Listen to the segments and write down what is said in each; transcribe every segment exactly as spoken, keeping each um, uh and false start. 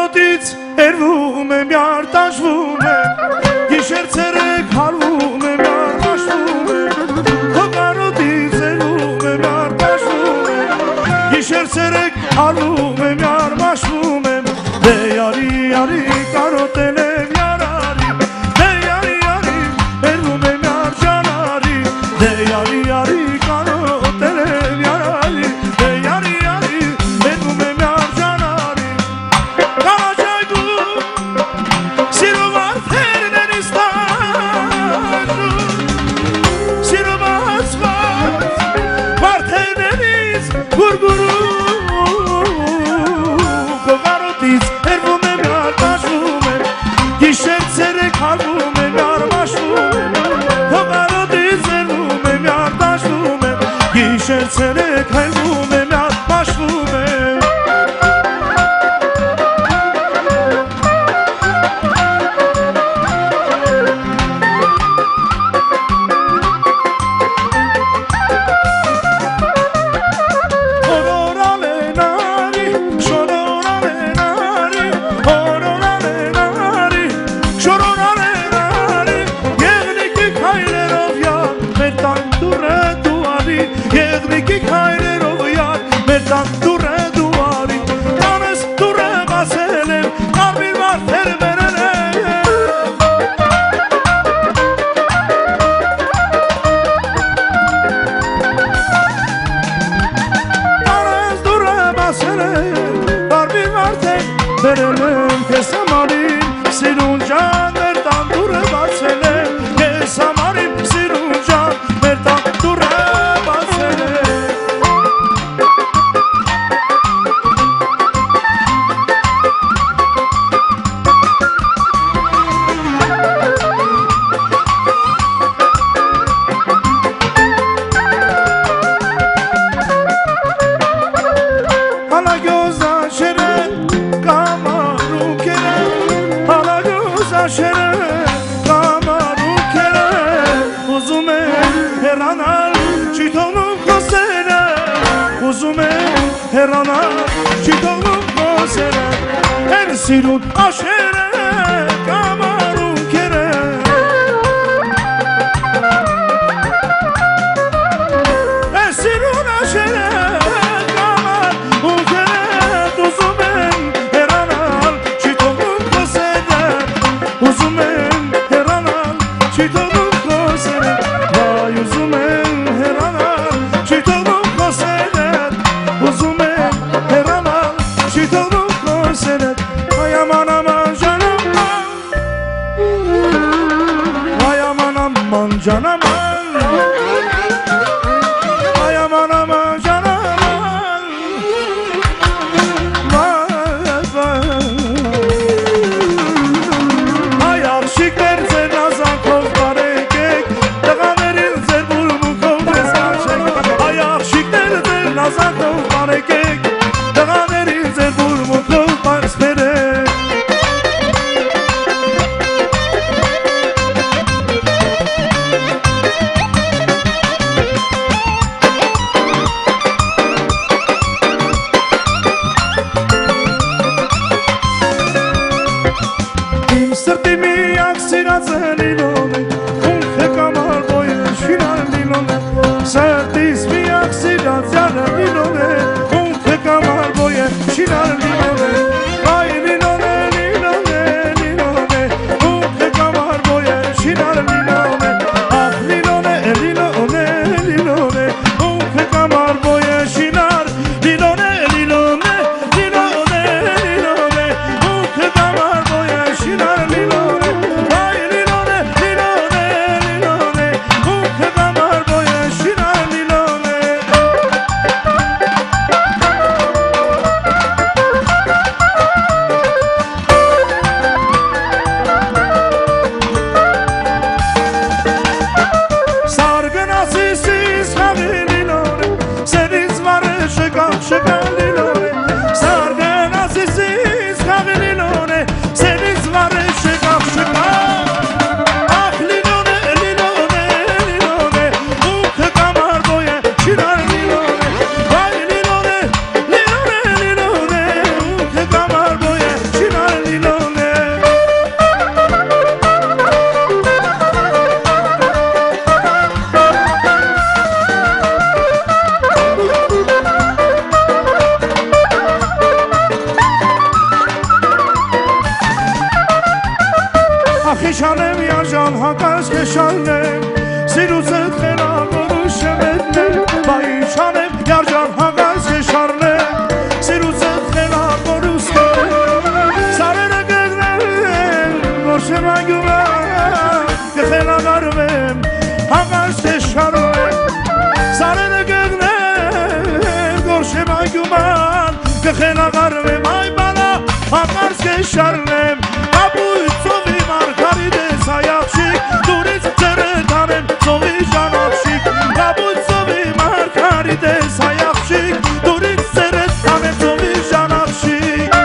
Հոգարոտից երվում է միար տաշվում է Գիշեր ցերեկ հարվում է միար մաշվում է Հոգարոտից երվում է միար տաշվում է Գիշեր ցերեկ հարվում է միար մաշվում է Դե յարի յարի կարոտել եմ յարարի Դե յարի յարի երվում է միար ջանարի Դե յարի յարի կարոտել եմ յարարի Դե յարի յարի երվում է միար ջանարի Կարաջայգու սիրո վարդերն են իստանջում Սիրո բացված վարդերն ինձ գուրգուրում Հոգարոտից երվում է միար տաշվում է Գիշեր ցերեկ հարվում է միար մաշվում է Հոգարոտից երվում է միար տաշվում է Գիշեր ցերեկ հարվում է միար մաշվում է Եղնիկի քայլերով յար մեր տան դուռը դուարի Տանս դուռը բացել եմ կարմիր վարդեր բերել եմ Տանս դուռը բացել եմ կարմիր վարդեր բերել եմ Քեզ համարին սիրուն ջան մեր տան դուռը բացել եմ Քեզ համարին սիրուն ջան մեր տան դուռը Հեռանալ չի թողնում խոսերը Էր սիրուն աշերը կամարում կերը Էր սիրուն աշերը կամարում կերը Ուզում եմ հեռանալ չի թողնում խոսերը Ուզում եմ հեռանալ չի թողնում խոսերը Վայ ուզում եմ հեռանալ չի թողնում խոսերը Ուզում եմ հեռանալ, չի թողնում խոսերդ Այ աման աման ջանաման Այ աման աման ջանաման Այ աման աման ջանաման Վայ վայ Այ արշիկներ ձեր նազանքով բարեկեք Տղաներին ձեր բուրմունքով ձեզ կանչեք Այ արշիկներ ձեր նազանքով բարեկեք Տղաներին ձեր բուրմունքով պարս բերեք Իմ սրտի միակ սիրածը լինոն է Ունքը կամար բոյը շինար լինոն է Սրտիս միակ սիրածյանը լինոն է Ունքը կամար բոյը շինար լինոն է Այ լինոն է, լինոն է, լինոն է Ունքը կամար բոյը շինար լինոն է Ահ լինոն է, լինոն է, լինոն է Ունքը կամար բոյը շինար լինոն է, լինոն է, լինոն է, լինոն է Ունքը կամար բոյը շինար լինոն է Այ լինոն է, լինոն է Շանեմ յաջան հակած կեշանեմ Սիրուցըտ խենագորու շեմետնեմ Բայ շանեմ յաջան հակած կեշարնեմ Սիրուցըտ խենագորու սկերեմ Սարերը գգնեմ որ շեմագում եմ Կխենագարվեմ հակած կեշարնեմ Սարերը գգնեմ որ շեմագում եմ Կխենագարվեմ այ բանա հակած կեշարնեմ Ապույց ծովի մարգարիտ ես հայապշիկ Դուրից ձերդ անեմ ծովի ժանապշիկ Ապույց ծովի մարգարիտ ես հայապշիկ Դուրից ձերդ անեմ ծովի ժանապշիկ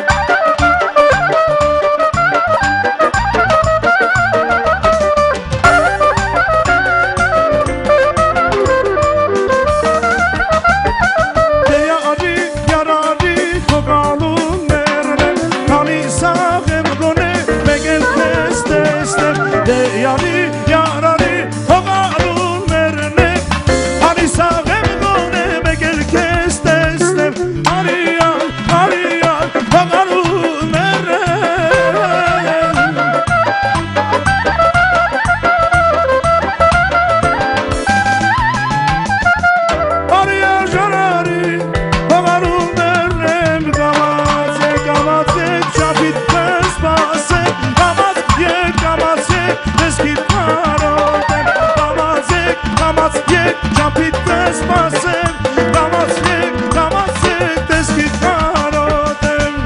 Դեյա աջի, յարաջի, թոգալուն ներնեմ Քանի սաղ եմ գոնե մեկ էլ քեզ տեսնեմ Դեյանի, յարանի, թոգալուն ներնեմ Քանի սաղ եմ գոնե մեկ էլ քեզ տեսնեմ Արիան, արիան, թոգալուն ներնեմ Արիան ժանարի, թոգալուն ներնեմ Կամաց է, կամաց է, չապիտ պես պասեմ Կամաց եկ, կամաց եկ, պես կիտ կարոտեմ Կամաց եկ, կամաց եկ, չապիտ պես պասեմ Կամաց եկ, կամաց եկ, պես կիտ կարոտեմ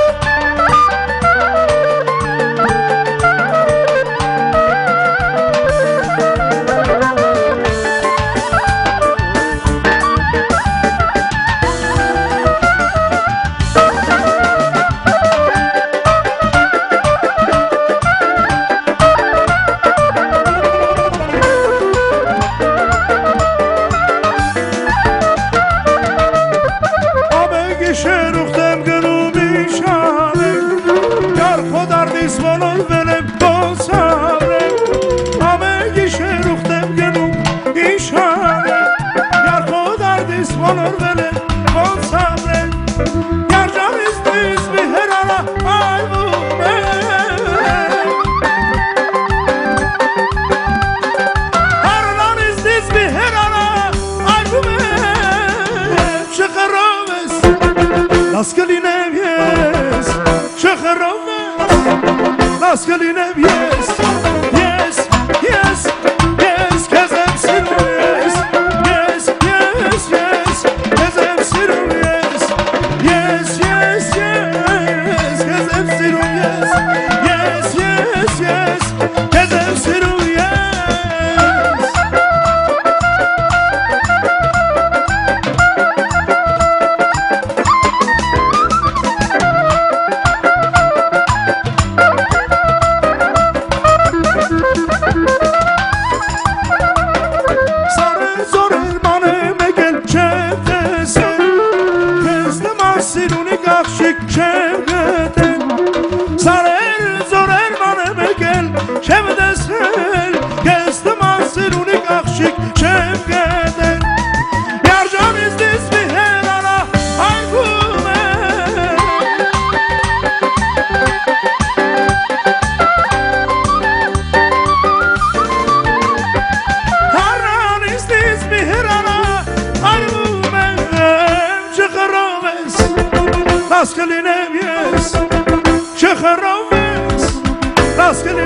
Գիշեր ուխտեմ գնում իշանեմ Յար խոդարդիս ոլորվել եմ ոսավրեմ Ամեն գիշեր ուխտեմ գնում իշանեմ Յար խոդարդիս ոլորվել եմ ոսավրեմ Յար ժամից դիս մի հերանա այվում եմ Հարնանից դիս մի հերանա այվում եմ Շխրով ես Լասկլինեմ ես, շխրով ես Լասկլինեմ ես, ես, ես, ես Քեզ եմ սիրում ես, ես, ես, ես Քեզ եմ սիրում ես, ես, ես, ես Քեզ եմ սիրում ես, ես, ես, ես Քեզ եմ սիրում ես Սարեր զորեր մանեմ եկել չեմ տեսել Քեզ նման սիրունիկ աղջիկ չեմ գտել Սարեր զորեր մանեմ եկել չեմ տեսել Քեզ նման սիրունիկ աղջիկ չեմ գտել Յարջանից դիս մի հերանա այգում եմ Հարնանից դիս մի հերանա այգում եմ Շխրով ես, լասկլինեմ ես Շխրով ես, լասկլինեմ